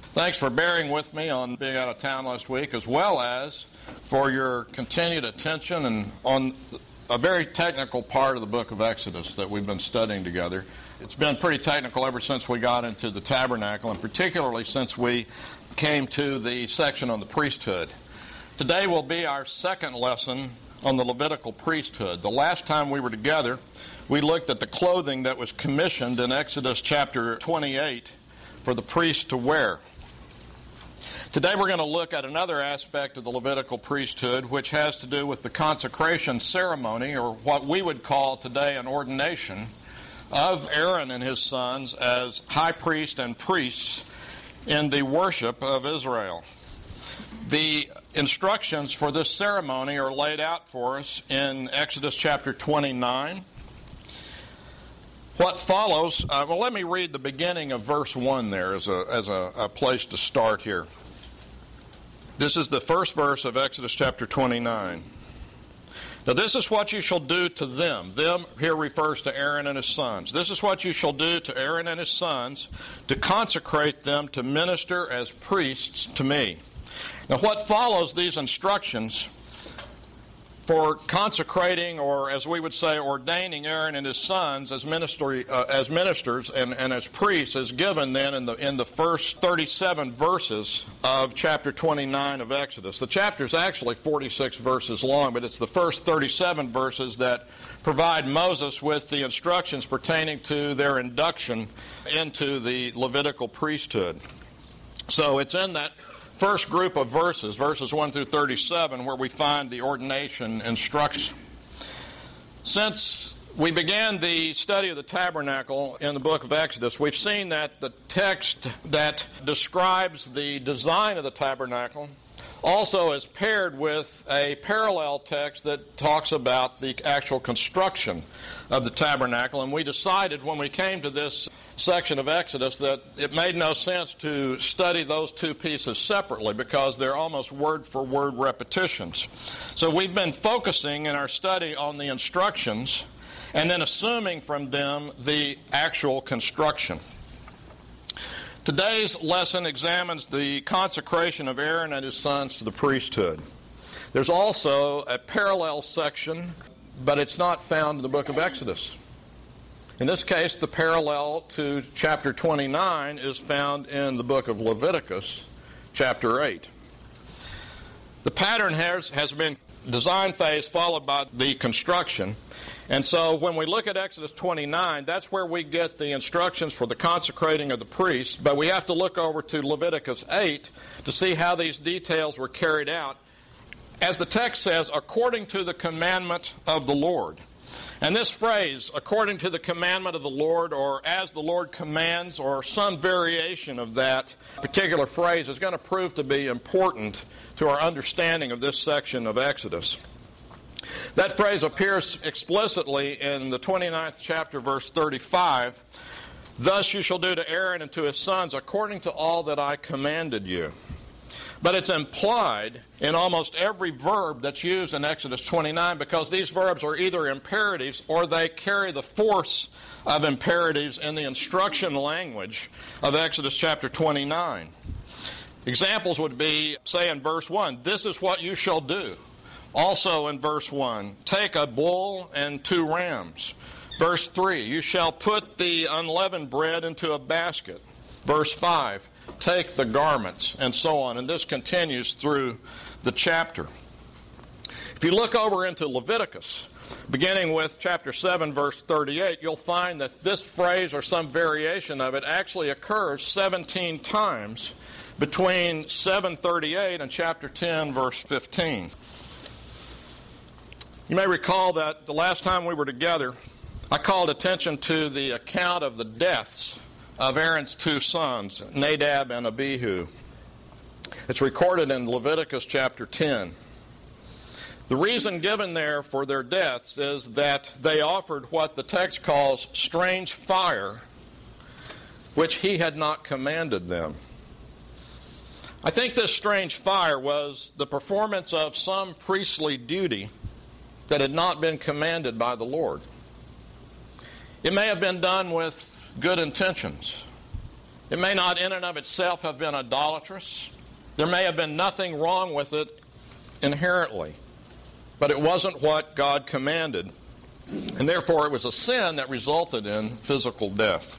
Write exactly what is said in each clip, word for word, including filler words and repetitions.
Thanks for bearing with me on being out of town last week, as well as for your continued attention and on a very technical part of the book of Exodus that we've been studying together. It's been pretty technical ever since we got into the tabernacle, and particularly since we came to the section on the priesthood. Today will be our second lesson on the Levitical priesthood. The last time we were together, we looked at the clothing that was commissioned in Exodus chapter twenty-eight for the priest to wear. Today we're going to look at another aspect of the Levitical priesthood, which has to do with the consecration ceremony, or what we would call today an ordination, of Aaron and his sons as high priest and priests in the worship of Israel. The instructions for this ceremony are laid out for us in Exodus chapter twenty-nine. What follows, uh, well, let me read the beginning of verse one there as a, as a, a place to start here. This is the first verse of Exodus chapter twenty-nine. Now this is what you shall do to them. Them here refers to Aaron and his sons. This is what you shall do to Aaron and his sons to consecrate them to minister as priests to me. Now what follows these instructions for consecrating, or as we would say, ordaining Aaron and his sons as ministry, uh, as ministers and, and as priests is given then in the in the first thirty-seven verses of chapter twenty-nine of Exodus. The chapter is actually forty-six verses long, but it's the first thirty-seven verses that provide Moses with the instructions pertaining to their induction into the Levitical priesthood. So it's in that first group of verses, verses one through thirty-seven, where we find the ordination instruction. Since we began the study of the tabernacle in the book of Exodus, we've seen that the text that describes the design of the tabernacle also is paired with a parallel text that talks about the actual construction of the tabernacle. And we decided when we came to this section of Exodus that it made no sense to study those two pieces separately because they're almost word-for-word repetitions. So we've been focusing in our study on the instructions and then assuming from them the actual construction. Today's lesson examines the consecration of Aaron and his sons to the priesthood. There's also a parallel section, but it's not found in the book of Exodus. In this case, the parallel to chapter twenty-nine is found in the book of Leviticus, chapter eight. The pattern has, has been design phase followed by the construction. And so when we look at Exodus twenty-nine, that's where we get the instructions for the consecrating of the priests. But we have to look over to Leviticus eight to see how these details were carried out. As the text says, according to the commandment of the Lord. And this phrase, according to the commandment of the Lord, or as the Lord commands, or some variation of that particular phrase, is going to prove to be important to our understanding of this section of Exodus. That phrase appears explicitly in the twenty-ninth chapter, verse thirty-five. Thus you shall do to Aaron and to his sons according to all that I commanded you. But it's implied in almost every verb that's used in Exodus twenty-nine because these verbs are either imperatives or they carry the force of imperatives in the instruction language of Exodus chapter twenty-nine. Examples would be, say in verse one, this is what you shall do. Also in verse one, take a bull and two rams. Verse three, you shall put the unleavened bread into a basket. Verse five, take the garments, and so on. And this continues through the chapter. If you look over into Leviticus, beginning with chapter seven, verse thirty-eight, you'll find that this phrase or some variation of it actually occurs seventeen times between seven thirty-eight and chapter ten, verse fifteen. You may recall that the last time we were together, I called attention to the account of the deaths of Aaron's two sons, Nadab and Abihu. It's recorded in Leviticus chapter ten. The reason given there for their deaths is that they offered what the text calls strange fire, which he had not commanded them. I think this strange fire was the performance of some priestly duty that had not been commanded by the Lord. It may have been done with good intentions. It may not in and of itself have been idolatrous. There may have been nothing wrong with it inherently. But it wasn't what God commanded. And therefore it was a sin that resulted in physical death.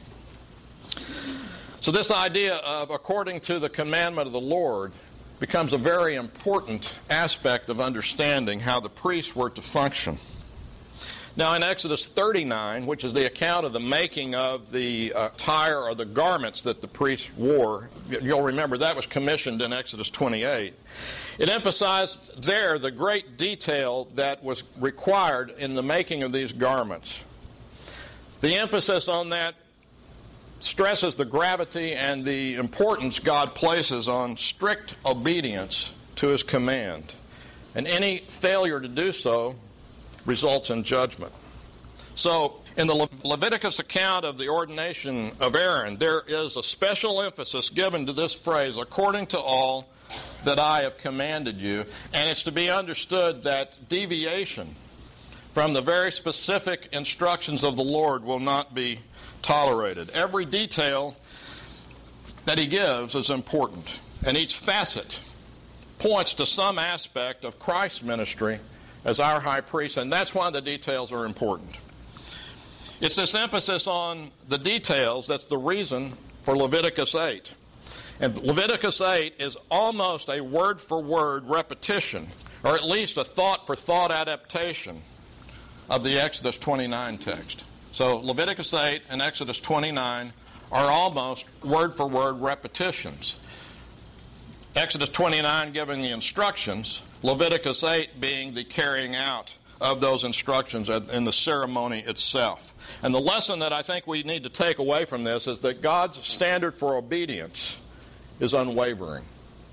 So this idea of according to the commandment of the Lord becomes a very important aspect of understanding how the priests were to function. Now in Exodus thirty-nine, which is the account of the making of the attire or the garments that the priests wore, you'll remember that was commissioned in Exodus twenty-eight. It emphasized there the great detail that was required in the making of these garments. The emphasis on that stresses the gravity and the importance God places on strict obedience to His command. And any failure to do so results in judgment. So, in the Le- Leviticus account of the ordination of Aaron, there is a special emphasis given to this phrase, according to all that I have commanded you. And it's to be understood that deviation from the very specific instructions of the Lord will not be tolerated. Every detail that He gives is important, and each facet points to some aspect of Christ's ministry as our high priest, and that's why the details are important. It's this emphasis on the details that's the reason for Leviticus eight. And Leviticus eight is almost a word-for-word repetition, or at least a thought-for-thought adaptation of the Exodus twenty-nine text. So Leviticus eight and Exodus twenty-nine are almost word-for-word repetitions. Exodus twenty-nine giving the instructions, Leviticus eight being the carrying out of those instructions in the ceremony itself. And the lesson that I think we need to take away from this is that God's standard for obedience is unwavering.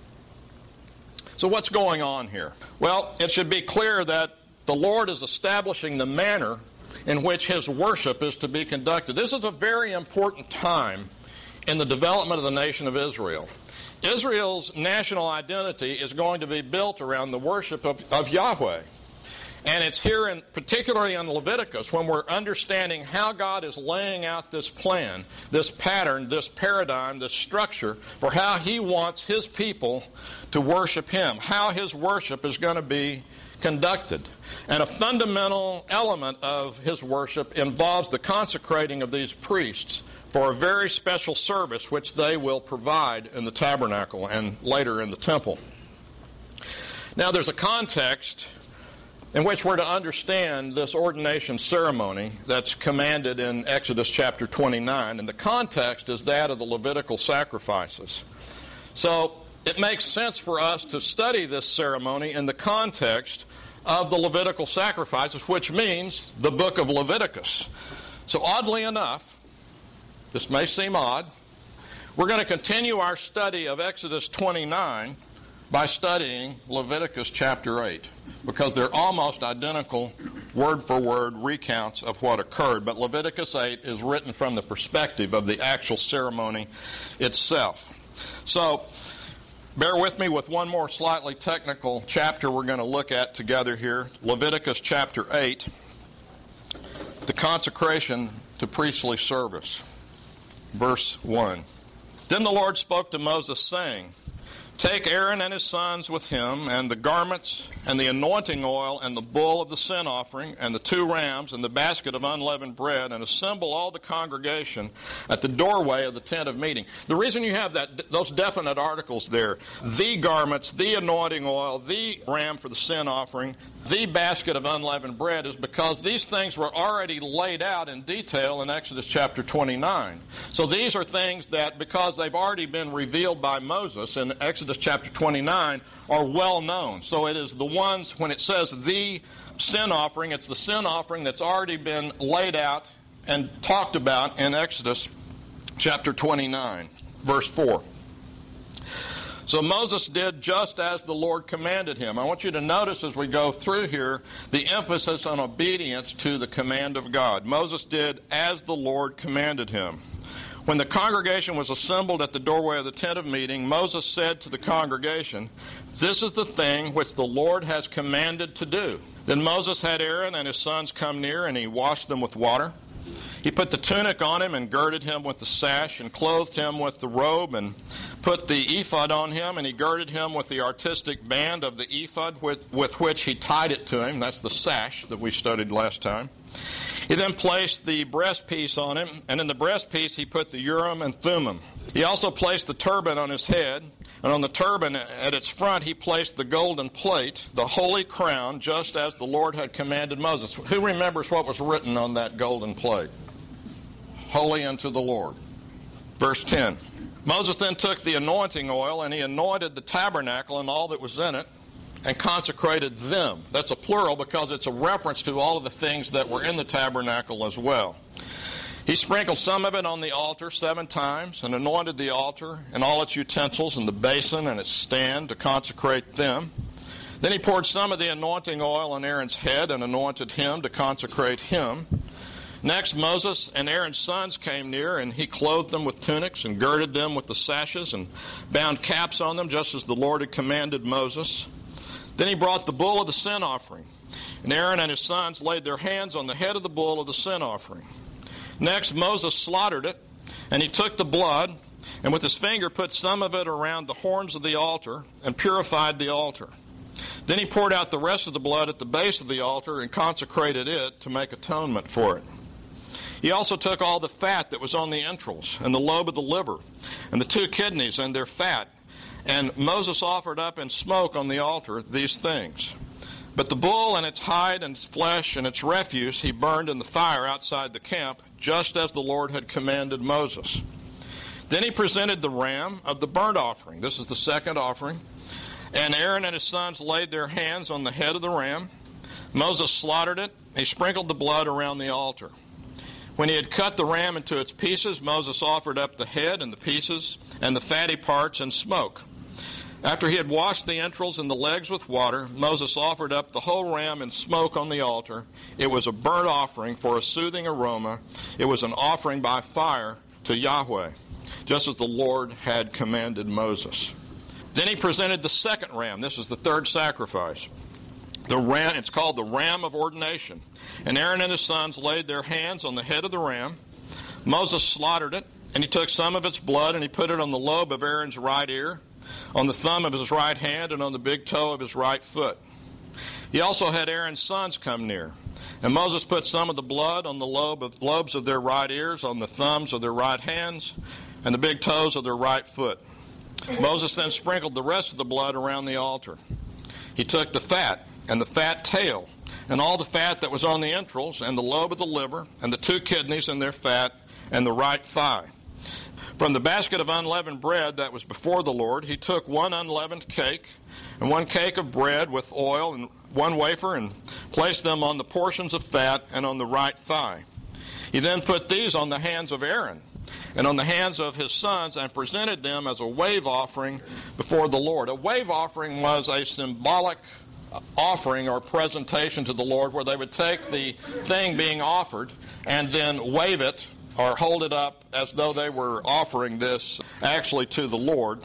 So what's going on here? Well, it should be clear that the Lord is establishing the manner in which His worship is to be conducted. This is a very important time in the development of the nation of Israel. Israel's national identity is going to be built around the worship of, of Yahweh. And it's here, in, particularly in Leviticus, when we're understanding how God is laying out this plan, this pattern, this paradigm, this structure for how He wants His people to worship Him, how His worship is going to be conducted. And a fundamental element of His worship involves the consecrating of these priests for a very special service which they will provide in the tabernacle and later in the temple. Now there's a context in which we're to understand this ordination ceremony that's commanded in Exodus chapter twenty-nine, and the context is that of the Levitical sacrifices. So it makes sense for us to study this ceremony in the context of the Levitical sacrifices, which means the book of Leviticus. So oddly enough, this may seem odd, we're going to continue our study of Exodus twenty-nine by studying Leviticus chapter eight, because they're almost identical word-for-word recounts of what occurred. But Leviticus eight is written from the perspective of the actual ceremony itself. So bear with me with one more slightly technical chapter we're going to look at together here. Leviticus chapter eight, the consecration to priestly service. Verse one. Then the Lord spoke to Moses, saying, Take Aaron and his sons with him, and the garments, and the anointing oil, and the bull of the sin offering, and the two rams, and the basket of unleavened bread, and assemble all the congregation at the doorway of the tent of meeting. The reason you have that, those definite articles there, the garments, the anointing oil, the ram for the sin offering, the basket of unleavened bread, is because these things were already laid out in detail in Exodus chapter twenty-nine. So these are things that, because they've already been revealed by Moses in Exodus chapter twenty-nine, are well known. So it is the ones, when it says the sin offering, it's the sin offering that's already been laid out and talked about in Exodus chapter twenty-nine, verse four. So Moses did just as the Lord commanded him. I want you to notice as we go through here the emphasis on obedience to the command of God. Moses did as the Lord commanded him. When the congregation was assembled at the doorway of the tent of meeting, Moses said to the congregation, This is the thing which the Lord has commanded to do. Then Moses had Aaron and his sons come near, and he washed them with water. He He put the tunic on him and girded him with the sash and clothed him with the robe and put the ephod on him, and he girded him with the artistic band of the ephod with, with which he tied it to him. That's the sash that we studied last time. He then placed the breastpiece on him, and in the breastpiece he put the Urim and Thummim. He also placed the turban on his head, and on the turban at its front he placed the golden plate, the holy crown, just as the Lord had commanded Moses. Who remembers what was written on that golden plate? Holy unto the Lord. Verse ten. Moses then took the anointing oil, and he anointed the tabernacle and all that was in it, and consecrated them. That's a plural because it's a reference to all of the things that were in the tabernacle as well. He sprinkled some of it on the altar seven times and anointed the altar and all its utensils and the basin and its stand to consecrate them. Then he poured some of the anointing oil on Aaron's head and anointed him to consecrate him. Next, Moses and Aaron's sons came near, and he clothed them with tunics and girded them with the sashes and bound caps on them, just as the Lord had commanded Moses. Then he brought the bull of the sin offering, and Aaron and his sons laid their hands on the head of the bull of the sin offering. Next, Moses slaughtered it, and he took the blood, and with his finger put some of it around the horns of the altar, and purified the altar. Then he poured out the rest of the blood at the base of the altar, and consecrated it to make atonement for it. He also took all the fat that was on the entrails, and the lobe of the liver, and the two kidneys and their fat, and Moses offered up in smoke on the altar these things. But the bull and its hide and its flesh and its refuse he burned in the fire outside the camp, just as the Lord had commanded Moses. Then he presented the ram of the burnt offering. This is the second offering. And Aaron and his sons laid their hands on the head of the ram. Moses slaughtered it. He sprinkled the blood around the altar. When he had cut the ram into its pieces, Moses offered up the head and the pieces and the fatty parts and smoke. After he had washed the entrails and the legs with water, Moses offered up the whole ram in smoke on the altar. It was a burnt offering for a soothing aroma. It was an offering by fire to Yahweh, just as the Lord had commanded Moses. Then he presented the second ram. This is the third sacrifice. The ram, it's called the ram of ordination. And Aaron and his sons laid their hands on the head of the ram. Moses slaughtered it, and he took some of its blood, and he put it on the lobe of Aaron's right ear, on the thumb of his right hand, and on the big toe of his right foot. He also had Aaron's sons come near. And Moses put some of the blood on the lobe of, lobes of their right ears, on the thumbs of their right hands, and the big toes of their right foot. Moses then sprinkled the rest of the blood around the altar. He took the fat and the fat tail, and all the fat that was on the entrails, and the lobe of the liver, and the two kidneys and their fat, and the right thigh. From the basket of unleavened bread that was before the Lord, he took one unleavened cake, and one cake of bread with oil, and one wafer, and placed them on the portions of fat and on the right thigh. He then put these on the hands of Aaron, and on the hands of his sons, and presented them as a wave offering before the Lord. A wave offering was a symbolic offering or presentation to the Lord, where they would take the thing being offered and then wave it or hold it up as though they were offering this actually to the Lord.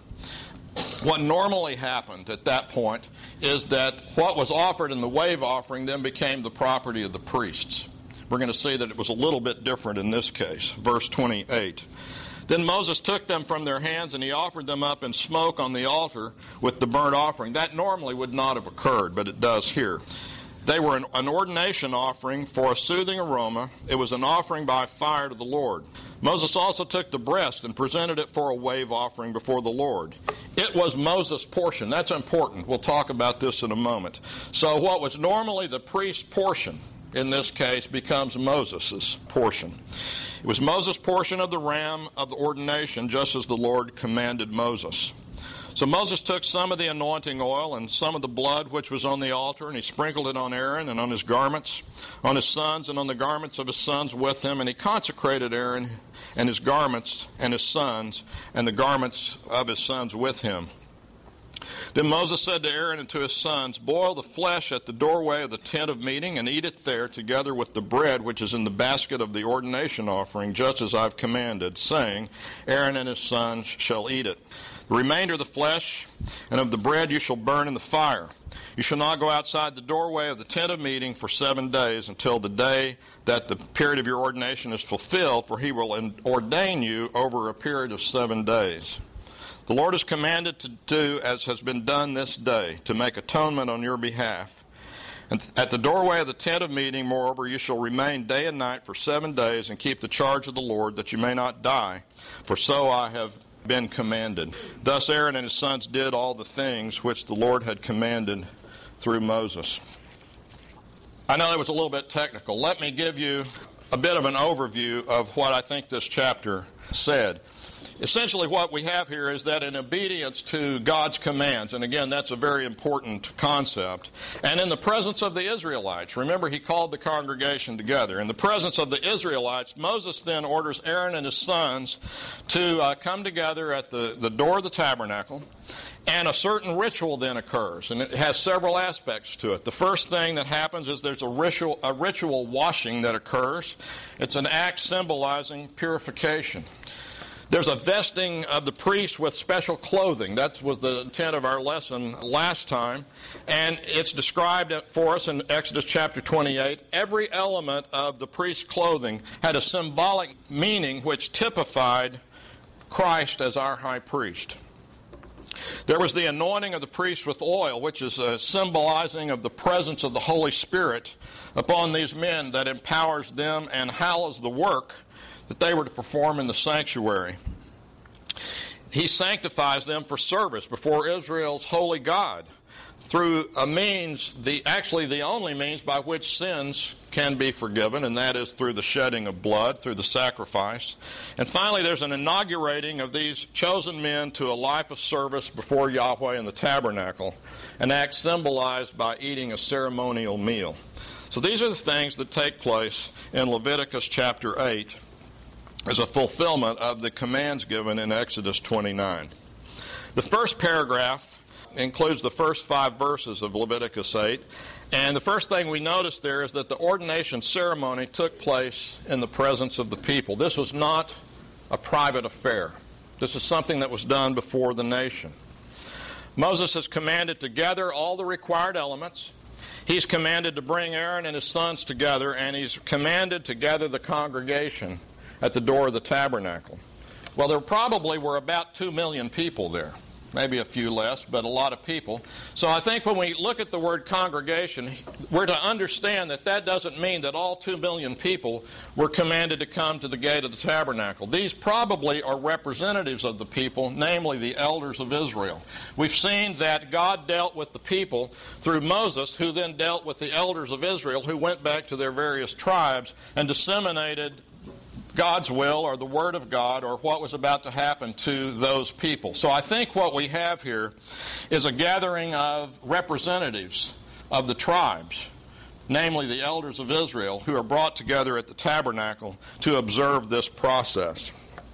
What normally happened at that point is that what was offered in the wave offering then became the property of the priests. We're going to see that it was a little bit different in this case. Verse twenty-eight. Then Moses took them from their hands, and he offered them up in smoke on the altar with the burnt offering. That normally would not have occurred, but it does here. They were an, an ordination offering for a soothing aroma. It was an offering by fire to the Lord. Moses also took the breast and presented it for a wave offering before the Lord. It was Moses' portion. That's important. We'll talk about this in a moment. So what was normally the priest's portion in this case becomes Moses' portion. It was Moses' portion of the ram of the ordination, just as the Lord commanded Moses. So Moses took some of the anointing oil and some of the blood which was on the altar, and he sprinkled it on Aaron and on his garments, on his sons and on the garments of his sons with him, and he consecrated Aaron and his garments and his sons and the garments of his sons with him. Then Moses said to Aaron and to his sons, "Boil the flesh at the doorway of the tent of meeting, and eat it there together with the bread which is in the basket of the ordination offering, just as I've commanded, saying, Aaron and his sons shall eat it. The remainder of the flesh and of the bread you shall burn in the fire. You shall not go outside the doorway of the tent of meeting for seven days until the day that the period of your ordination is fulfilled, for he will ordain you over a period of seven days. The Lord has commanded to do as has been done this day, to make atonement on your behalf. And at the doorway of the tent of meeting, moreover, you shall remain day and night for seven days and keep the charge of the Lord, that you may not die, for so I have been commanded." Thus Aaron and his sons did all the things which the Lord had commanded through Moses. I know that was a little bit technical. Let me give you a bit of an overview of what I think this chapter said. Essentially what we have here is that in obedience to God's commands, and again that's a very important concept, and in the presence of the Israelites, remember he called the congregation together, in the presence of the Israelites, Moses then orders Aaron and his sons to uh, come together at the, the door of the tabernacle, and a certain ritual then occurs, and it has several aspects to it. The first thing that happens is there's a ritual, a ritual washing that occurs. It's an act symbolizing purification. There's a vesting of the priests with special clothing. That was the intent of our lesson last time. And it's described for us in Exodus chapter twenty-eight. Every element of the priest's clothing had a symbolic meaning which typified Christ as our high priest. There was the anointing of the priest with oil, which is a symbolizing of the presence of the Holy Spirit upon these men that empowers them and hallows the work that they were to perform in the sanctuary. He sanctifies them for service before Israel's holy God through a means, the actually the only means by which sins can be forgiven, and that is through the shedding of blood, through the sacrifice. And finally, there's an inaugurating of these chosen men to a life of service before Yahweh in the tabernacle, an act symbolized by eating a ceremonial meal. So these are the things that take place in Leviticus chapter eight as a fulfillment of the commands given in Exodus twenty-nine. The first paragraph includes the first five verses of Leviticus eight, and the first thing we notice there is that the ordination ceremony took place in the presence of the people. This was not a private affair. This is something that was done before the nation. Moses is commanded to gather all the required elements. He's commanded to bring Aaron and his sons together, and he's commanded to gather the congregation at the door of the tabernacle. Well, there probably were about two million people there. Maybe a few less, but a lot of people. So I think when we look at the word congregation, we're to understand that that doesn't mean that all two million people were commanded to come to the gate of the tabernacle. These probably are representatives of the people, namely the elders of Israel. We've seen that God dealt with the people through Moses, who then dealt with the elders of Israel, who went back to their various tribes and disseminated God's will or the Word of God or what was about to happen to those people. So I think what we have here is a gathering of representatives of the tribes, namely the elders of Israel, who are brought together at the tabernacle to observe this process.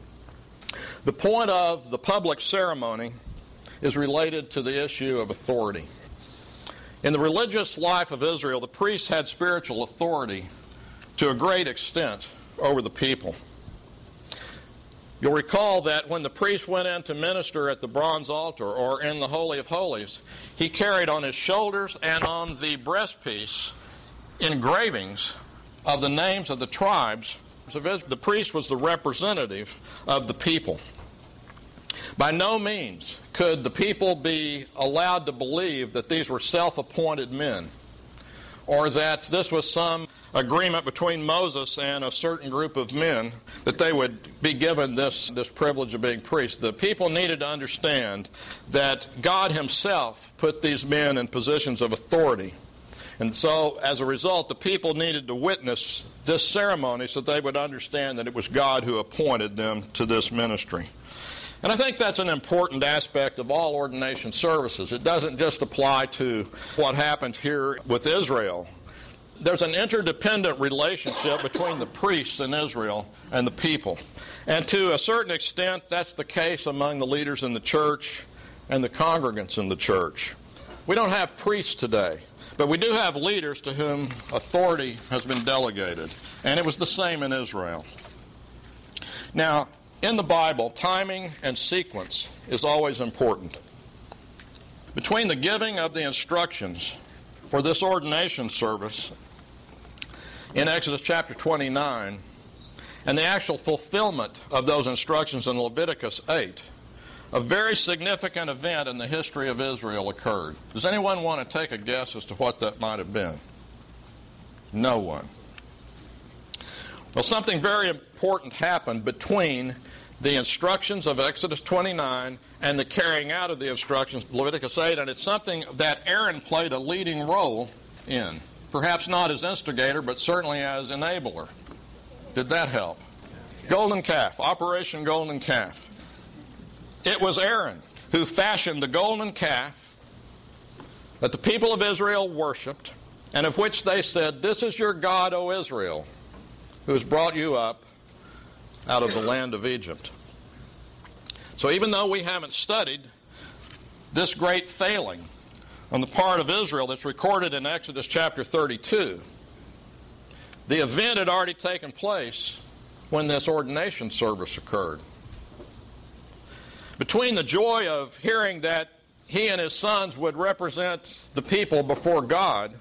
The point of the public ceremony is related to the issue of authority. In the religious life of Israel, the priests had spiritual authority to a great extent over the people. You'll recall that when the priest went in to minister at the bronze altar or in the Holy of Holies, he carried on his shoulders and on the breastpiece engravings of the names of the tribes of Israel. The priest was the representative of the people. By no means could the people be allowed to believe that these were self-appointed men, or that this was some agreement between Moses and a certain group of men that they would be given this, this privilege of being priests. The people needed to understand that God himself put these men in positions of authority. And so, as a result, the people needed to witness this ceremony so they would understand that it was God who appointed them to this ministry. And I think that's an important aspect of all ordination services. It doesn't just apply to what happened here with Israel. There's an interdependent relationship between the priests in Israel and the people. And to a certain extent, that's the case among the leaders in the church and the congregants in the church. We don't have priests today, but we do have leaders to whom authority has been delegated, and it was the same in Israel. Now, in the Bible, timing and sequence is always important. Between the giving of the instructions for this ordination service in Exodus chapter twenty-nine and the actual fulfillment of those instructions in Leviticus eight, a very significant event in the history of Israel occurred. Does anyone want to take a guess as to what that might have been? No one. Well, something very important happened between the instructions of Exodus twenty-nine and the carrying out of the instructions of Leviticus eight, and it's something that Aaron played a leading role in. Perhaps not as instigator, but certainly as enabler. Did that help? Golden calf, Operation Golden Calf. It was Aaron who fashioned the golden calf that the people of Israel worshipped, and of which they said, "This is your God, O Israel, who has brought you up out of the land of Egypt." So even though we haven't studied this great failing on the part of Israel that's recorded in Exodus chapter thirty-two, the event had already taken place when this ordination service occurred. Between the joy of hearing that he and his sons would represent the people before God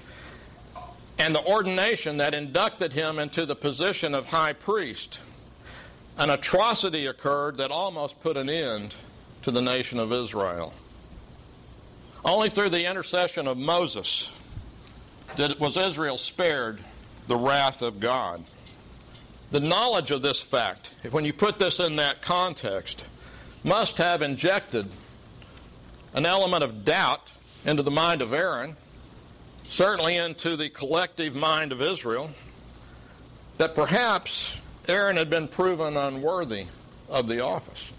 and the ordination that inducted him into the position of high priest, an atrocity occurred that almost put an end to the nation of Israel. Only through the intercession of Moses did, was Israel spared the wrath of God. The knowledge of this fact, when you put this in that context, must have injected an element of doubt into the mind of Aaron, certainly into the collective mind of Israel, that perhaps Aaron had been proven unworthy of the office.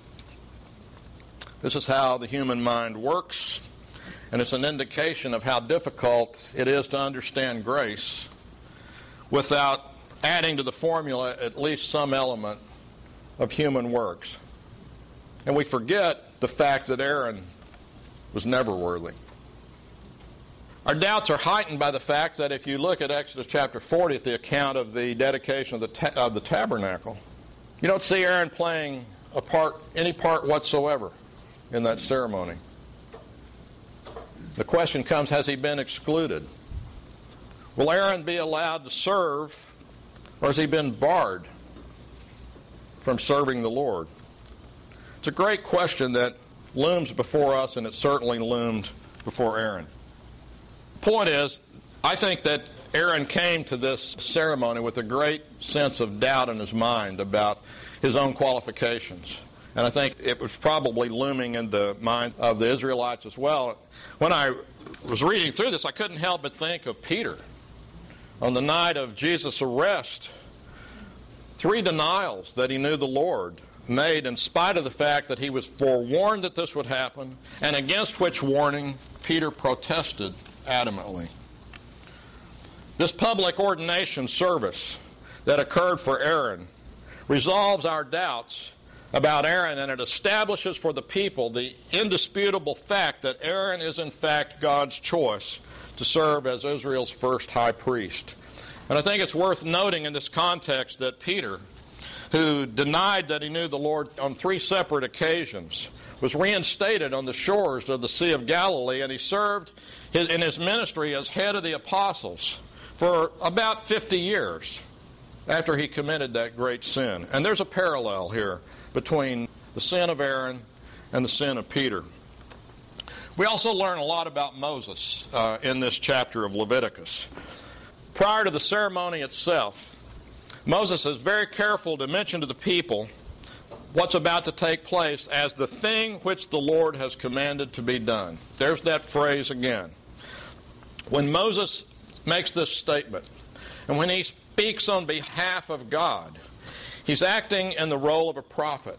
This is how the human mind works, and it's an indication of how difficult it is to understand grace without adding to the formula at least some element of human works. And we forget the fact that Aaron was never worthy. Our doubts are heightened by the fact that if you look at Exodus chapter forty at the account of the dedication of the, ta- of the tabernacle, you don't see Aaron playing a part, any part whatsoever in that ceremony. The question comes, has he been excluded? Will Aaron be allowed to serve, or has he been barred from serving the Lord? It's a great question that looms before us, and it certainly loomed before Aaron. The point is, I think that Aaron came to this ceremony with a great sense of doubt in his mind about his own qualifications. And I think it was probably looming in the mind of the Israelites as well. When I was reading through this, I couldn't help but think of Peter. On the night of Jesus' arrest, three denials that he knew the Lord made in spite of the fact that he was forewarned that this would happen, and against which warning Peter protested adamantly. This public ordination service that occurred for Aaron resolves our doubts about Aaron, and it establishes for the people the indisputable fact that Aaron is in fact God's choice to serve as Israel's first high priest. And I think it's worth noting in this context that Peter, who denied that he knew the Lord on three separate occasions, was reinstated on the shores of the Sea of Galilee, and he served his, in his ministry as head of the apostles for about fifty years after he committed that great sin. And there's a parallel here between the sin of Aaron and the sin of Peter. We also learn a lot about Moses uh, in this chapter of Leviticus. Prior to the ceremony itself, Moses is very careful to mention to the people what's about to take place as the thing which the Lord has commanded to be done. There's that phrase again. When Moses makes this statement, and when he speaks on behalf of God, he's acting in the role of a prophet.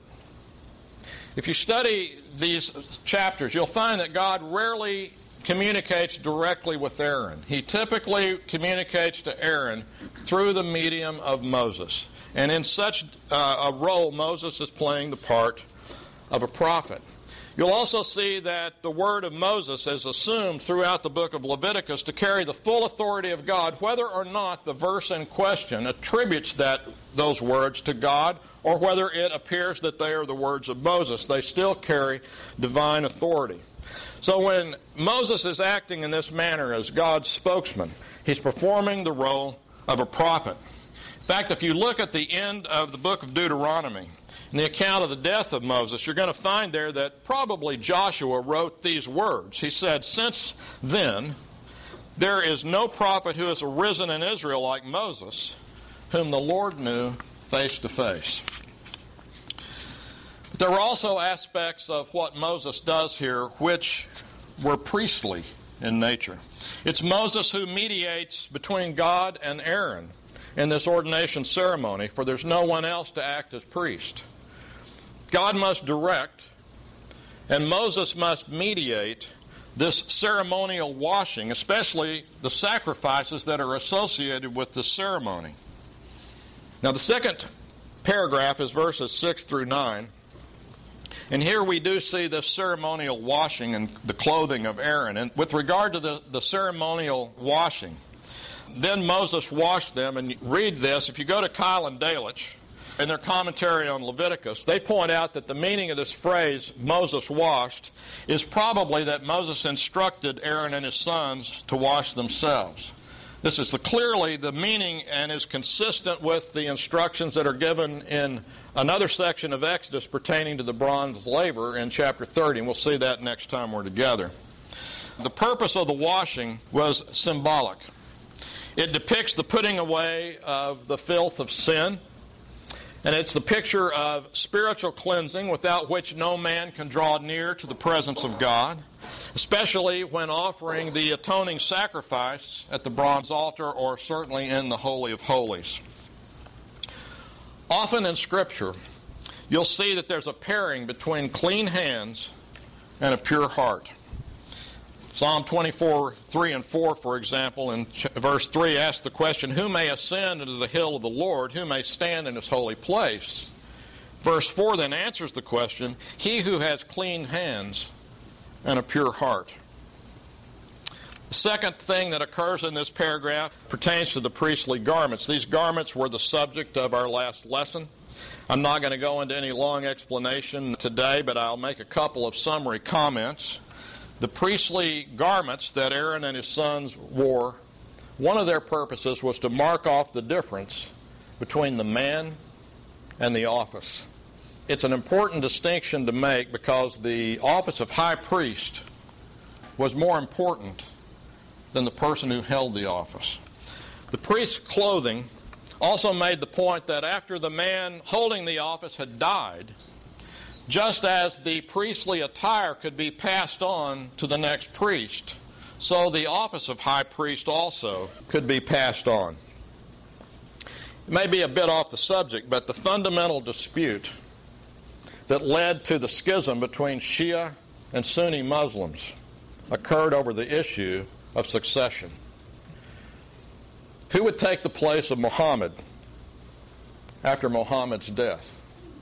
If you study these chapters, you'll find that God rarely communicates directly with Aaron. He typically communicates to Aaron through the medium of Moses. And in such uh, a role, Moses is playing the part of a prophet. You'll also see that the word of Moses is assumed throughout the book of Leviticus to carry the full authority of God, whether or not the verse in question attributes that those words to God, or whether it appears that they are the words of Moses. They still carry divine authority. So when Moses is acting in this manner as God's spokesman, he's performing the role of a prophet. In fact, if you look at the end of the book of Deuteronomy, in the account of the death of Moses, you're going to find there that probably Joshua wrote these words. He said, "Since then, there is no prophet who has arisen in Israel like Moses, whom the Lord knew face to face." But there were also aspects of what Moses does here which were priestly in nature. It's Moses who mediates between God and Aaron in this ordination ceremony, for there's no one else to act as priest. God must direct, and Moses must mediate this ceremonial washing, especially the sacrifices that are associated with the ceremony. Now, the second paragraph is verses six through nine. And here we do see this ceremonial washing and the clothing of Aaron. And with regard to the, the ceremonial washing, then Moses washed them. And read this. If you go to Keil and Delitzsch, in their commentary on Leviticus, they point out that the meaning of this phrase, Moses washed, is probably that Moses instructed Aaron and his sons to wash themselves. This is the, clearly the meaning and is consistent with the instructions that are given in another section of Exodus pertaining to the bronze laver in chapter thirty, and we'll see that next time we're together. The purpose of the washing was symbolic. It depicts the putting away of the filth of sin, and it's the picture of spiritual cleansing without which no man can draw near to the presence of God, especially when offering the atoning sacrifice at the bronze altar or certainly in the Holy of Holies. Often in Scripture, you'll see that there's a pairing between clean hands and a pure heart. Psalm twenty-four, three and four, for example, in verse three asks the question, "Who may ascend into the hill of the Lord? Who may stand in his holy place?" Verse four then answers the question, "He who has clean hands and a pure heart." The second thing that occurs in this paragraph pertains to the priestly garments. These garments were the subject of our last lesson. I'm not going to go into any long explanation today, but I'll make a couple of summary comments. The priestly garments that Aaron and his sons wore, one of their purposes was to mark off the difference between the man and the office. It's an important distinction to make because the office of high priest was more important than the person who held the office. The priest's clothing also made the point that after the man holding the office had died, just as the priestly attire could be passed on to the next priest, so the office of high priest also could be passed on. It may be a bit off the subject, but the fundamental dispute that led to the schism between Shia and Sunni Muslims occurred over the issue of succession. Who would take the place of Muhammad after Muhammad's death?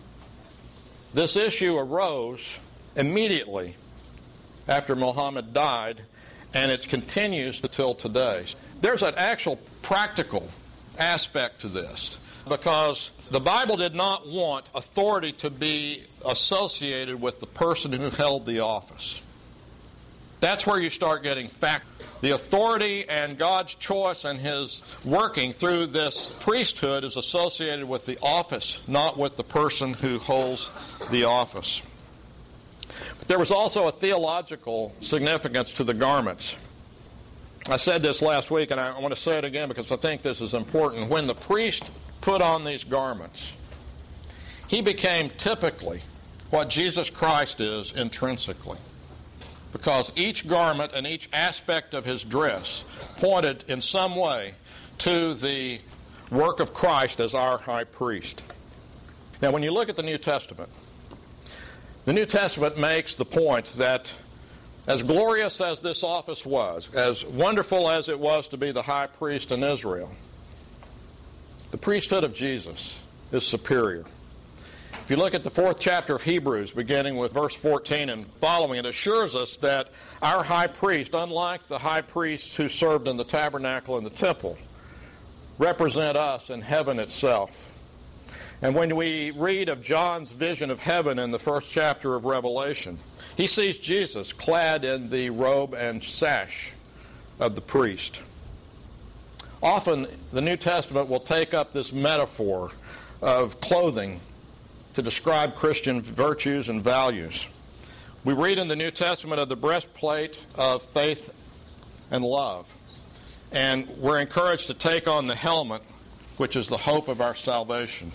This issue arose immediately after Muhammad died, and it continues until today. There's an actual practical aspect to this, because the Bible did not want authority to be associated with the person who held the office. That's where you start getting fact. The authority and God's choice and His working through this priesthood is associated with the office, not with the person who holds the office. But there was also a theological significance to the garments. I said this last week, and I want to say it again because I think this is important. When the priest put on these garments, he became typically what Jesus Christ is intrinsically, because each garment and each aspect of his dress pointed in some way to the work of Christ as our high priest. Now, when you look at the New Testament, the New Testament makes the point that as glorious as this office was, as wonderful as it was to be the high priest in Israel, the priesthood of Jesus is superior. In If you look at the fourth chapter of Hebrews, beginning with verse fourteen and following, it assures us that our high priest, unlike the high priests who served in the tabernacle and the temple, represent us in heaven itself. And when we read of John's vision of heaven in the first chapter of Revelation, he sees Jesus clad in the robe and sash of the priest. Often the New Testament will take up this metaphor of clothing to describe Christian virtues and values. We read in the New Testament of the breastplate of faith and love. And we're encouraged to take on the helmet, which is the hope of our salvation.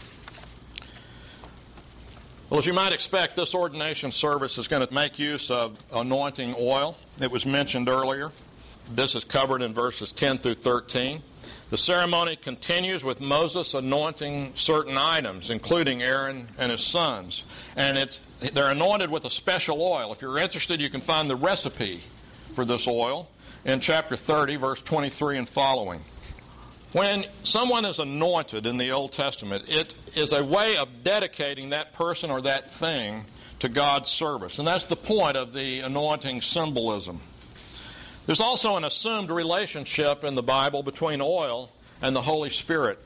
Well, as you might expect, this ordination service is going to make use of anointing oil. It was mentioned earlier. This is covered in verses ten through thirteen. The ceremony continues with Moses anointing certain items, including Aaron and his sons. And it's they're anointed with a special oil. If you're interested, you can find the recipe for this oil in chapter thirty, verse twenty-three and following. When someone is anointed in the Old Testament, it is a way of dedicating that person or that thing to God's service. And that's the point of the anointing symbolism. There's also an assumed relationship in the Bible between oil and the Holy Spirit.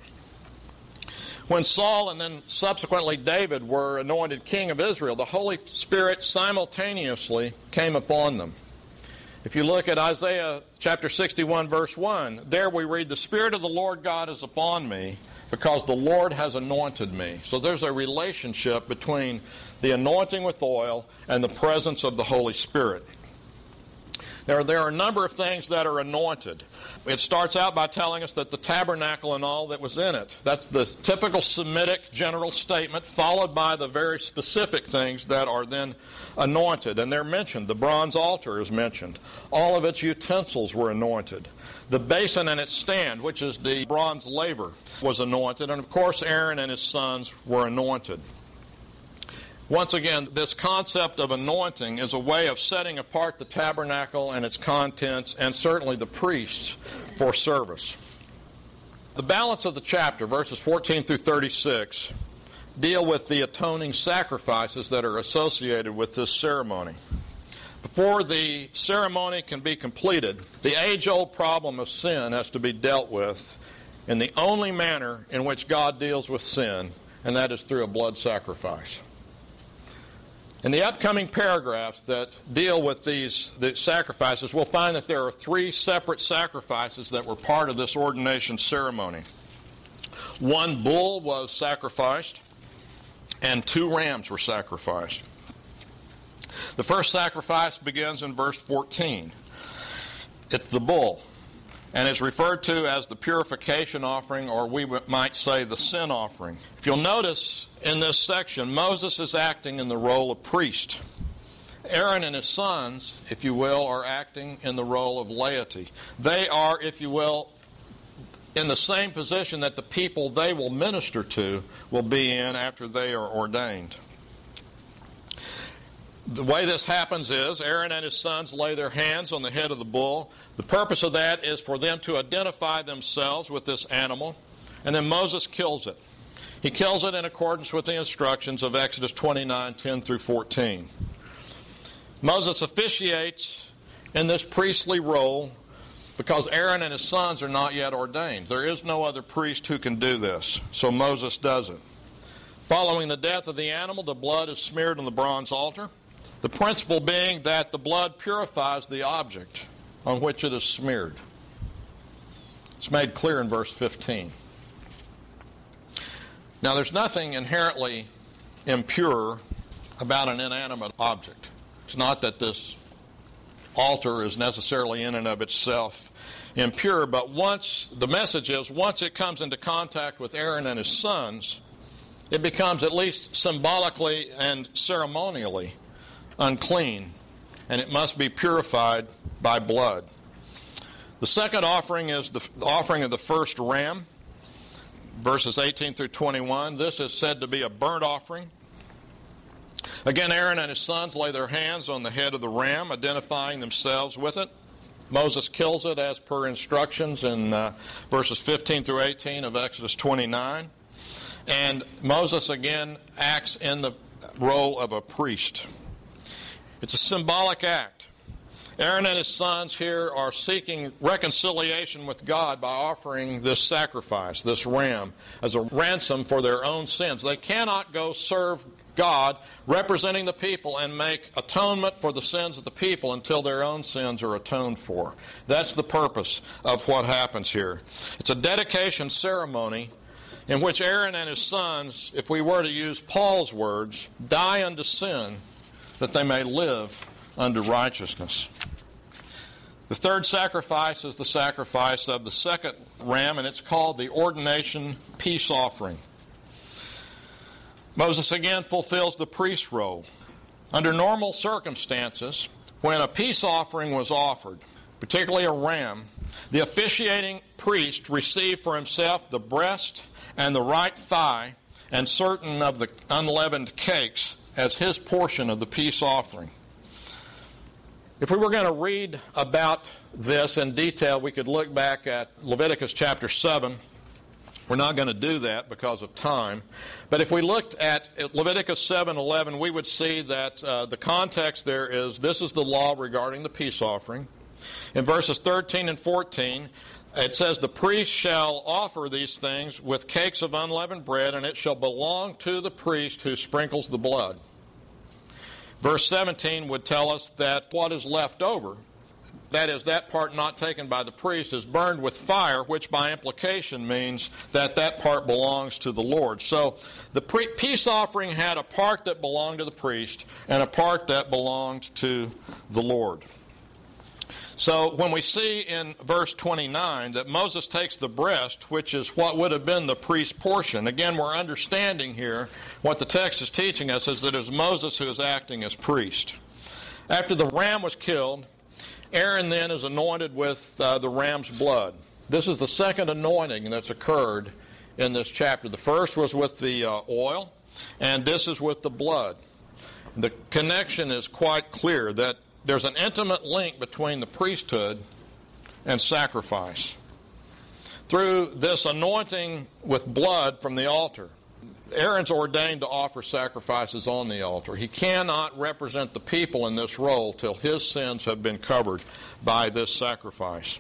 When Saul and then subsequently David were anointed king of Israel, the Holy Spirit simultaneously came upon them. If you look at Isaiah chapter sixty-one, verse one, there we read, "The Spirit of the Lord God is upon me, because the Lord has anointed me." So there's a relationship between the anointing with oil and the presence of the Holy Spirit. There, there are a number of things that are anointed. It starts out by telling us that the tabernacle and all that was in it. That's the typical Semitic general statement, followed by the very specific things that are then anointed. And they're mentioned. The bronze altar is mentioned. All of its utensils were anointed. The basin and its stand, which is the bronze laver, was anointed. And of course, Aaron and his sons were anointed. Once again, this concept of anointing is a way of setting apart the tabernacle and its contents, and certainly the priests, for service. The balance of the chapter, verses fourteen through thirty-six, deal with the atoning sacrifices that are associated with this ceremony. Before the ceremony can be completed, the age-old problem of sin has to be dealt with in the only manner in which God deals with sin, and that is through a blood sacrifice. In the upcoming paragraphs that deal with these the sacrifices, we'll find that there are three separate sacrifices that were part of this ordination ceremony. One bull was sacrificed, and two rams were sacrificed. The first sacrifice begins in verse fourteen. It's the bull, and is referred to as the purification offering, or we might say the sin offering. If you'll notice in this section, Moses is acting in the role of priest. Aaron and his sons, if you will, are acting in the role of laity. They are, if you will, in the same position that the people they will minister to will be in after they are ordained. The way this happens is Aaron and his sons lay their hands on the head of the bull. The purpose of that is for them to identify themselves with this animal, and then Moses kills it. He kills it in accordance with the instructions of Exodus twenty-nine, ten through fourteen. Moses officiates in this priestly role because Aaron and his sons are not yet ordained. There is no other priest who can do this, so Moses does it. Following the death of the animal, the blood is smeared on the bronze altar. The principle being that the blood purifies the object on which it is smeared. It's made clear in verse fifteen. Now, there's nothing inherently impure about an inanimate object. It's not that this altar is necessarily in and of itself impure, but once, the message is, once it comes into contact with Aaron and his sons, it becomes at least symbolically and ceremonially unclean, and it must be purified by blood. The second offering is the offering of the first ram, verses eighteen through twenty-one. This is said to be a burnt offering. Again, Aaron and his sons lay their hands on the head of the ram, identifying themselves with it. Moses kills it as per instructions in uh, verses fifteen through eighteen of Exodus twenty-nine. And Moses again acts in the role of a priest. It's a symbolic act. Aaron and his sons here are seeking reconciliation with God by offering this sacrifice, this ram, as a ransom for their own sins. They cannot go serve God, representing the people, and make atonement for the sins of the people until their own sins are atoned for. That's the purpose of what happens here. It's a dedication ceremony in which Aaron and his sons, if we were to use Paul's words, die unto sin that they may live unto righteousness. The third sacrifice is the sacrifice of the second ram, and it's called the ordination peace offering. Moses again fulfills the priest's role. Under normal circumstances, when a peace offering was offered, particularly a ram, the officiating priest received for himself the breast and the right thigh and certain of the unleavened cakes as his portion of the peace offering. If we were going to read about this in detail, we could look back at Leviticus chapter seven. We're not going to do that because of time. But if we looked at Leviticus seven eleven, we would see that uh, the context there is, this is the law regarding the peace offering. In verses thirteen and fourteen, it says, the priest shall offer these things with cakes of unleavened bread, and it shall belong to the priest who sprinkles the blood. Verse seventeen would tell us that what is left over, that is, that part not taken by the priest, is burned with fire, which by implication means that that part belongs to the Lord. So the pre- peace offering had a part that belonged to the priest and a part that belonged to the Lord. So when we see in verse twenty-nine that Moses takes the breast, which is what would have been the priest's portion, again, we're understanding here what the text is teaching us is that it is Moses who is acting as priest. After the ram was killed, Aaron then is anointed with uh, the ram's blood. This is the second anointing that's occurred in this chapter. The first was with the uh, oil, and this is with the blood. The connection is quite clear that there's an intimate link between the priesthood and sacrifice. Through this anointing with blood from the altar, Aaron's ordained to offer sacrifices on the altar. He cannot represent the people in this role till his sins have been covered by this sacrifice.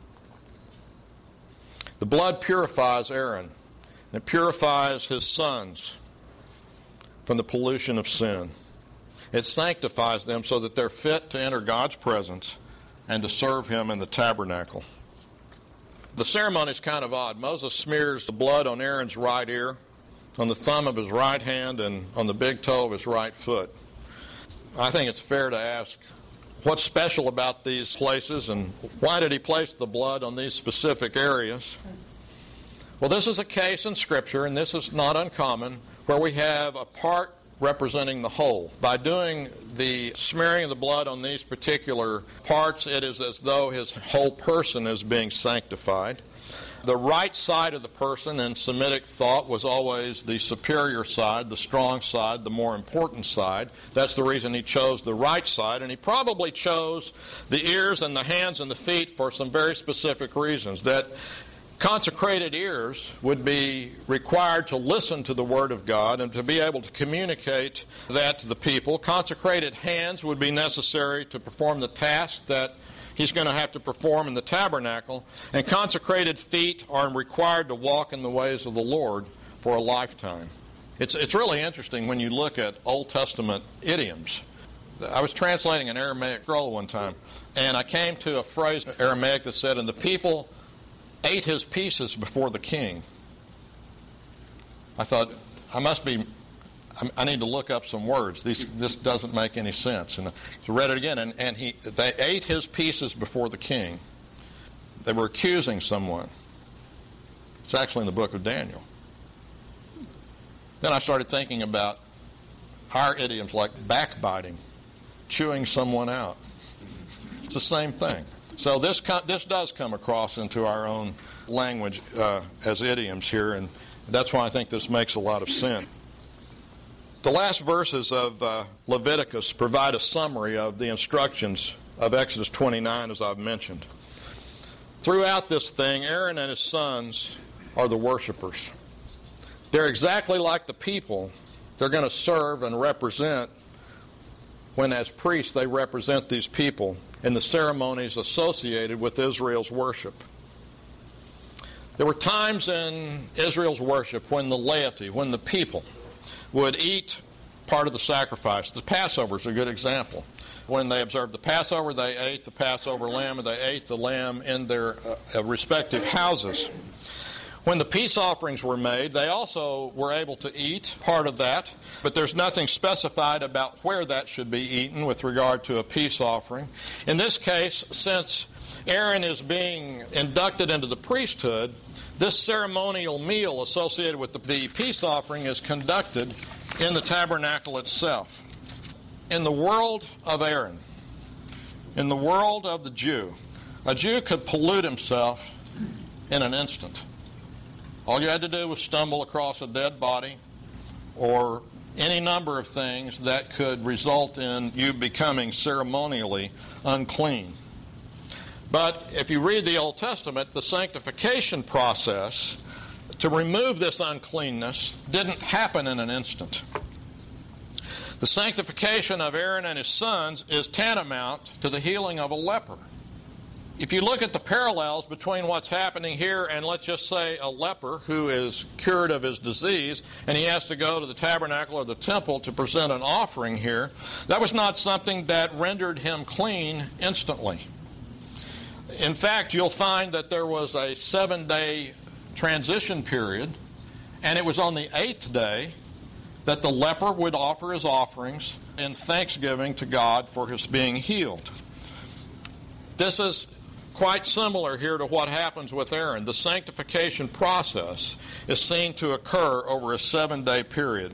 The blood purifies Aaron. It purifies his sons from the pollution of sin. It sanctifies them so that they're fit to enter God's presence and to serve Him in the tabernacle. The ceremony is kind of odd. Moses smears the blood on Aaron's right ear, on the thumb of his right hand, and on the big toe of his right foot. I think it's fair to ask, what's special about these places, and why did he place the blood on these specific areas? Well, this is a case in Scripture, and this is not uncommon, where we have a part representing the whole. By doing the smearing of the blood on these particular parts, it is as though his whole person is being sanctified. The right side of the person in Semitic thought was always the superior side, the strong side, the more important side. That's the reason he chose the right side, and he probably chose the ears and the hands and the feet for some very specific reasons. That consecrated ears would be required to listen to the Word of God and to be able to communicate that to the people. Consecrated hands would be necessary to perform the task that he's going to have to perform in the tabernacle. And consecrated feet are required to walk in the ways of the Lord for a lifetime. It's, it's really interesting when you look at Old Testament idioms. I was translating an Aramaic scroll one time, and I came to a phrase in Aramaic that said, and the people ate his pieces before the king. I thought, I must be, I need to look up some words. These, this doesn't make any sense. And so I read it again, and, and he, they ate his pieces before the king. They were accusing someone. It's actually in the book of Daniel. Then I started thinking about our idioms like backbiting, chewing someone out. It's the same thing. So this this does come across into our own language uh, as idioms here, and that's why I think this makes a lot of sense. The last verses of uh, Leviticus provide a summary of the instructions of Exodus twenty-nine, as I've mentioned. Throughout this thing, Aaron and his sons are the worshipers. They're exactly like the people they're going to serve and represent when, as priests, they represent these people in the ceremonies associated with Israel's worship. There were times in Israel's worship when the laity, when the people, would eat part of the sacrifice. The Passover is a good example. When they observed the Passover, they ate the Passover lamb, and they ate the lamb in their uh, respective houses. When the peace offerings were made, they also were able to eat part of that, but there's nothing specified about where that should be eaten with regard to a peace offering. In this case, since Aaron is being inducted into the priesthood, this ceremonial meal associated with the, the peace offering is conducted in the tabernacle itself. In the world of Aaron, in the world of the Jew, a Jew could pollute himself in an instant. All you had to do was stumble across a dead body or any number of things that could result in you becoming ceremonially unclean. But if you read the Old Testament, the sanctification process to remove this uncleanness didn't happen in an instant. The sanctification of Aaron and his sons is tantamount to the healing of a leper. If you look at the parallels between what's happening here and, let's just say, a leper who is cured of his disease and he has to go to the tabernacle or the temple to present an offering here, that was not something that rendered him clean instantly. In fact, you'll find that there was a seven-day transition period, and it was on the eighth day that the leper would offer his offerings in thanksgiving to God for his being healed. This is quite similar here to what happens with Aaron. The sanctification process is seen to occur over a seven-day period.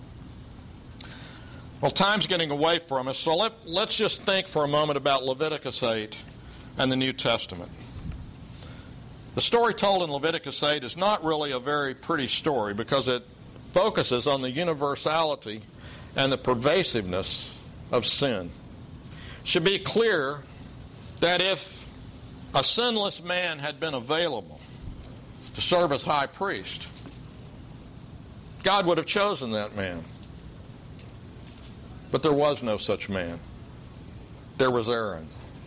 Well, time's getting away from us, so let, let's just think for a moment about Leviticus eight and the New Testament. The story told in Leviticus eight is not really a very pretty story because it focuses on the universality and the pervasiveness of sin. It should be clear that if a sinless man had been available to serve as high priest, God would have chosen that man. But there was no such man. There was Aaron.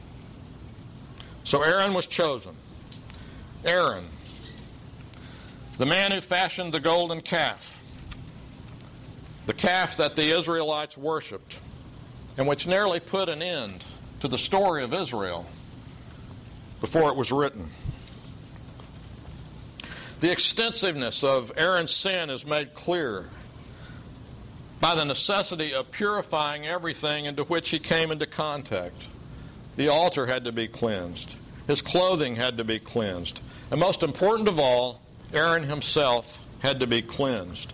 So Aaron was chosen. Aaron, the man who fashioned the golden calf, the calf that the Israelites worshipped, and which nearly put an end to the story of Israel before it was written. The extensiveness of Aaron's sin is made clear by the necessity of purifying everything into which he came into contact. The altar had to be cleansed. His clothing had to be cleansed. And most important of all, Aaron himself had to be cleansed.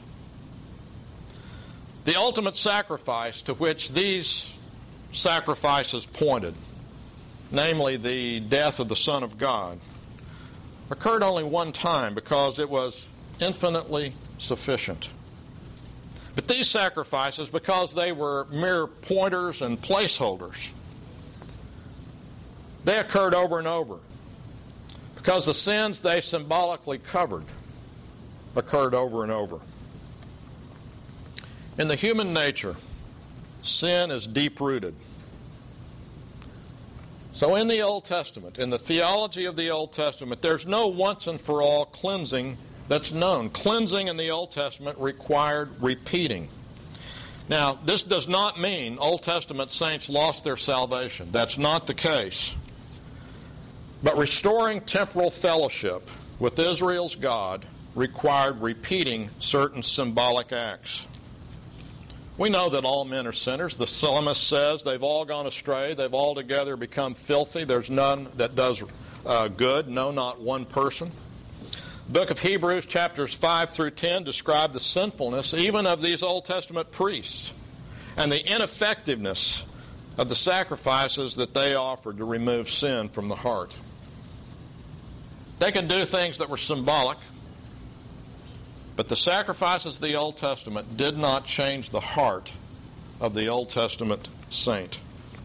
The ultimate sacrifice to which these sacrifices pointed, namely the death of the Son of God, occurred only one time because it was infinitely sufficient. But these sacrifices, because they were mere pointers and placeholders, they occurred over and over because the sins they symbolically covered occurred over and over. In the human nature, sin is deep-rooted. So in the Old Testament, in the theology of the Old Testament, there's no once-and-for-all cleansing that's known. Cleansing in the Old Testament required repeating. Now, this does not mean Old Testament saints lost their salvation. That's not the case. But restoring temporal fellowship with Israel's God required repeating certain symbolic acts. We know that all men are sinners. The psalmist says they've all gone astray. They've all together become filthy. There's none that does uh, good. No, not one person. The book of Hebrews, chapters five through ten, describe the sinfulness even of these Old Testament priests and the ineffectiveness of the sacrifices that they offered to remove sin from the heart. They could do things that were symbolic, but the sacrifices of the Old Testament did not change the heart of the Old Testament saint.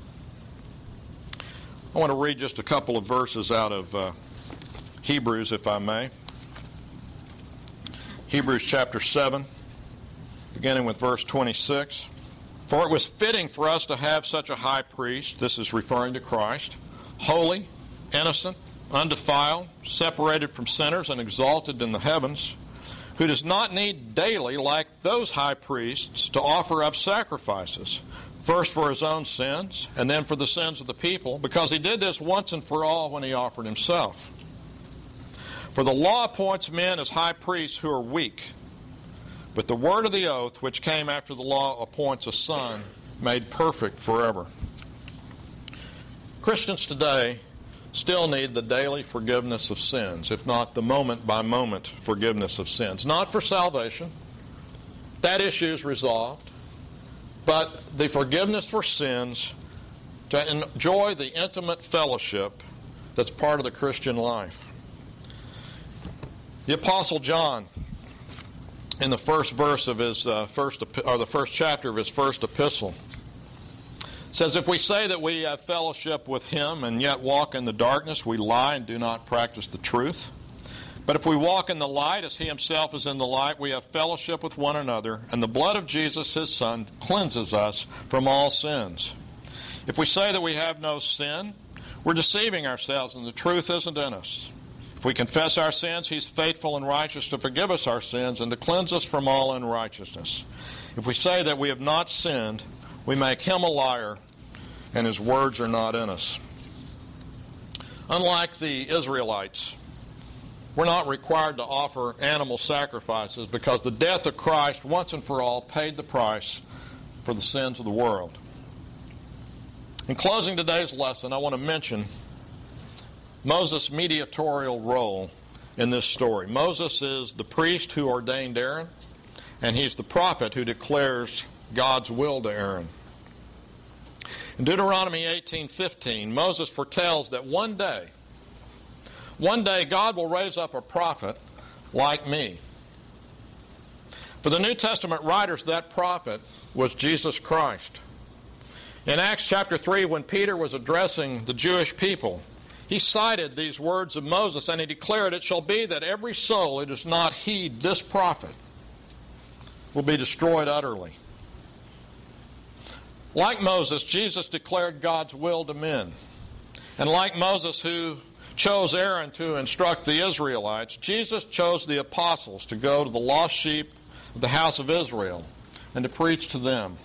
I want to read just a couple of verses out of uh, Hebrews, if I may. Hebrews chapter seven, beginning with verse twenty-six. For it was fitting for us to have such a high priest, this is referring to Christ, holy, innocent, undefiled, separated from sinners and exalted in the heavens, who does not need daily, like those high priests, to offer up sacrifices, first for his own sins, and then for the sins of the people, because he did this once and for all when he offered himself. For the law appoints men as high priests who are weak, but the word of the oath, which came after the law, appoints a son made perfect forever. Christians today still need the daily forgiveness of sins, if not the moment-by-moment forgiveness of sins. Not for salvation. That issue is resolved. But the forgiveness for sins to enjoy the intimate fellowship that's part of the Christian life. The Apostle John, in the first verse of his uh, first, or the first chapter of his first epistle, says, if we say that we have fellowship with him and yet walk in the darkness, we lie and do not practice the truth. But if we walk in the light as he himself is in the light, we have fellowship with one another, and the blood of Jesus, his Son, cleanses us from all sins. If we say that we have no sin, we're deceiving ourselves, and the truth isn't in us. If we confess our sins, he's faithful and righteous to forgive us our sins and to cleanse us from all unrighteousness. If we say that we have not sinned, we make him a liar, and his words are not in us. Unlike the Israelites, we're not required to offer animal sacrifices because the death of Christ once and for all paid the price for the sins of the world. In closing today's lesson, I want to mention Moses' mediatorial role in this story. Moses is the priest who ordained Aaron, and he's the prophet who declares God's will to Aaron. In Deuteronomy eighteen fifteen, Moses foretells that one day, one day God will raise up a prophet like me. For the New Testament writers, that prophet was Jesus Christ. In Acts chapter three, when Peter was addressing the Jewish people, he cited these words of Moses, and he declared, it shall be that every soul who does not heed this prophet will be destroyed utterly. Like Moses, Jesus declared God's will to men. And like Moses, who chose Aaron to instruct the Israelites, Jesus chose the apostles to go to the lost sheep of the house of Israel and to preach to them.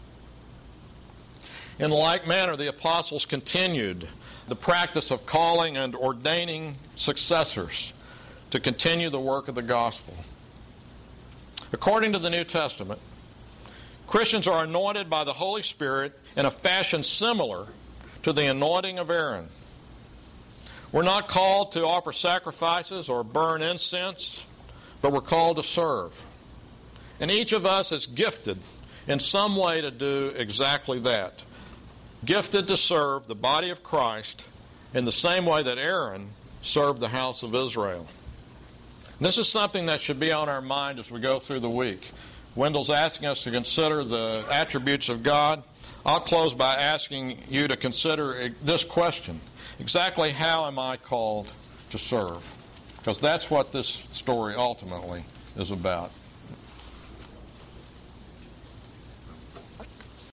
In like manner, the apostles continued the practice of calling and ordaining successors to continue the work of the gospel. According to the New Testament, Christians are anointed by the Holy Spirit in a fashion similar to the anointing of Aaron. We're not called to offer sacrifices or burn incense, but we're called to serve. And each of us is gifted in some way to do exactly that. Gifted to serve the body of Christ in the same way that Aaron served the house of Israel. And this is something that should be on our mind as we go through the week. Wendell's asking us to consider the attributes of God. I'll close by asking you to consider this question. Exactly how am I called to serve? Because that's what this story ultimately is about.